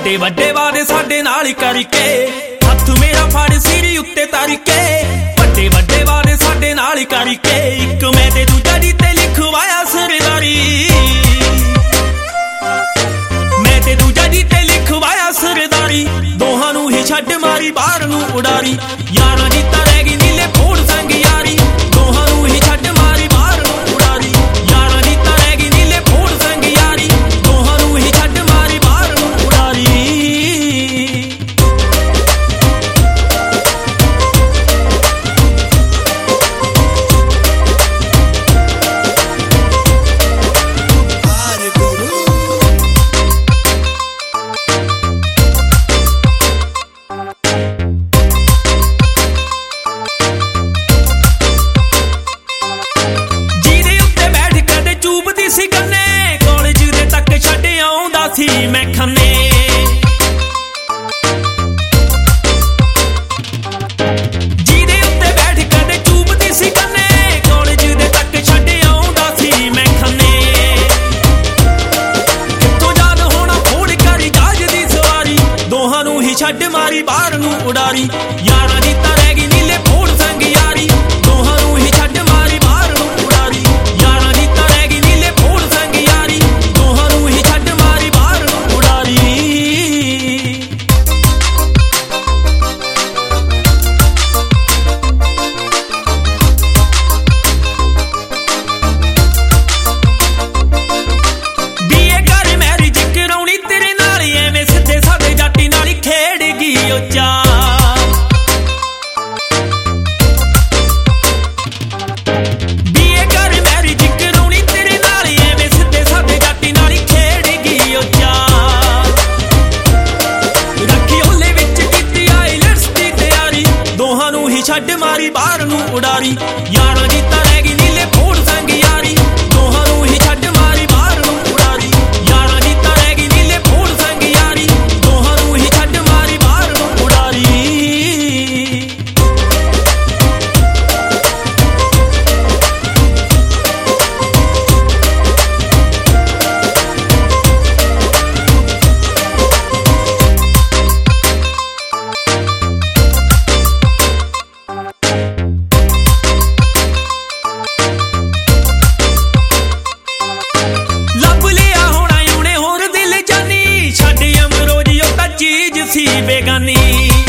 ਵੱਡੇ ਵੱਡੇ ਵਾਦੇ ਸਾਡੇ ਨਾਲ ਕਰਕੇ ਹੱਥ ਮੇਰਾ ਫੜ ਸਿਰ ਉੱਤੇ ਧਰ ਕੇ ਵੱਡੇ ਵੱਡੇ ਵਾਦੇ ਸਾਡੇ ਨਾਲ ਕਰਕੇ ਇੱਕ ਮੈਂ ਤੇ ਦੂਜਾ ਦੀ ਤੇ ਲਿਖਵਾਇਆ ਸਰਦਾਰੀ ਮੈਂ ਤੇ ਦੂਜਾ ਦੀ ਤੇ ਲਿਖਵਾਇਆ ਸਰਦਾਰੀ ਦੋਹਾਂ ਨੂੰ ਹੀ ਛੱਡ ਮਾਰੀ ਬਾਹਰ ਨੂੰ ਉਡਾਰੀ ਯਾਰਾਂ ਦੀ ਤਾਂ ਰਹਿ ਗਈ ਨੀਲੇ ਫੋੜ ਸੰਗ ਯਾਰੀ ਦੋਹਾਂ ਨੂੰ ਹੀ ਛੱਡ ਮਾਰੀ ਬਾਹਰ ਨੂੰ ਉਡਾਰੀ ਯਾਰਾਂ ਦੀ ਤਾਂ ਰਹਿ ਗਈ ਨੀਲੇ ਫੋੜ ਸੰਗ ਯਾਰੀ ਦੋਹਾਂ ਨੂੰ ਹੀ ਛੱਡ ਮਾਰੀ ਬਾਹਰ ਨੂੰ ਉਡਾਰੀ ਸੀ ਕੰਨੇ ਕਾਲਜ ਦੇ ਤੱਕ ਛੱਡ ਆਉਂਦਾ ਸੀ ਮੈਂ ਖੰਨੇ ਜਿਹਦੇ ਉੱਤੇ ਬੈਠ ਕਦੇ ਚੂਬਦੀ ਸੀ ਕੰਨੇ ਕਾਲਜ ਦੇ ਤੱਕ ਛੱਡ ਆਉਂਦਾ ਸੀ ਮੈਂ ਖੰਨੇ ਕਿੱਥੋਂ ਯਾਦ ਹੋਣਾ ਫੋੜ ਕਰ ਜਹਾਜ਼ ਦੀ ਸਵਾਰੀ ਦੋਹਾਂ ਨੂੰ ਹੀ ਛੱਡ ਮਾਰੀ ਬਾਹਰ ਨੂੰ ਉਡਾਰੀ ਯਾਰਾਂ ਦੀ ਤਾਂ ਰਹਿ ਗਈ ਨੀਲੇ ਫੋੜ ਸੰਗ ਯਾਰੀ ਦੋਹਾਂ ਨੂੰ ਹੀ ਛੱਡ ਮਾਰੀ ਬਾਹਰ ਨੂੰ ਉਡਾਰੀ ਯਾਰਾਂ ਦੀ ਤਾਂ ਰਹਿ ਗਈ ਨੀਲੇ ਫੋੜ ਸੰਗ ਯਾਰੀ ਦੋਹਾਂ ਨੂੰ ਹੀ ਛੱਡ ਮਾਰੀ ਬਾਹਰ ਨੂੰ ਉਡਾਰੀ ਬੀਏ ਕਰ ਮੈਰਿਜ ਕਰਾਉਣੀ ਤੇਰੇ ਨਾਲ ਐਵੇਂ ਸਿੱਧੇ ਸਾਡੇ ਜਾਟੀ ਨਾਲ ਹੀ ਖੇਡ ਗਈ ਉਹ ਚਾਹ ਛੱਡ ਮਾਰੀ ਬਾਹਰ ਨੂੰ ਉਡਾਰੀ ਯਾਰਾਂ ਦੀ ਤਾਂ ਰਹਿ ਗਈ ਨੀਲੇ ਫੋੜ ਸੰਗ ਯਾਰੀ ਦੋਹਾਂ ਨੂੰ ਹੀ ਛੱਡ ਮਾਰੀ ਬਾਹਰ ਨੂੰ ਉਡਾਰੀ ਯਾਰਾਂ ਦੀ ਤਾਂ ਰਹਿ ਗਈ ਨੀਲੇ ਫੋੜ ਸੰਗ ਯਾਰੀ ਦੋਹਾਂ ਨੂੰ ਹੀ ਛੱਡ ਮਾਰੀ ਬਾਹਰ ਨੂੰ ਉਡਾਰੀ ਚੀਜ਼ ਸੀ ਬੇਗਾਨੀ